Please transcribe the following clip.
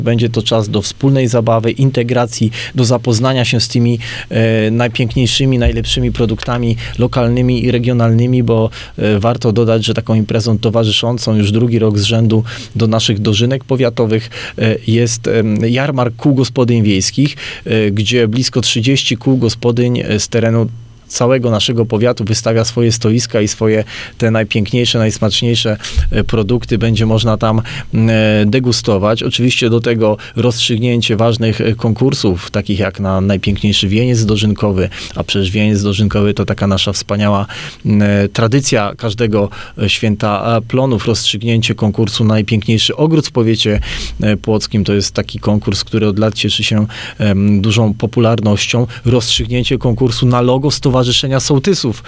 Będzie to czas do wspólnej zabawy, integracji, do zapoznania się z tymi najpiękniejszymi, najlepszymi produktami lokalnymi i regionalnymi, bo warto dodać, że taką imprezą towarzyszącą już drugi rok z rzędu do naszych dożynek powiatowych jest jarmark kół gospodyń wiejskich, gdzie blisko 30 kół gospodyń z terenu całego naszego powiatu wystawia swoje stoiska i swoje te najpiękniejsze, najsmaczniejsze produkty będzie można tam degustować. Oczywiście do tego rozstrzygnięcie ważnych konkursów, takich jak na najpiękniejszy wieniec dożynkowy, a przecież wieniec dożynkowy to taka nasza wspaniała tradycja każdego święta plonów. Rozstrzygnięcie konkursu na najpiękniejszy ogród w powiecie płockim to jest taki konkurs, który od lat cieszy się dużą popularnością. Rozstrzygnięcie konkursu na logo Stowarzyszenia Sołtysów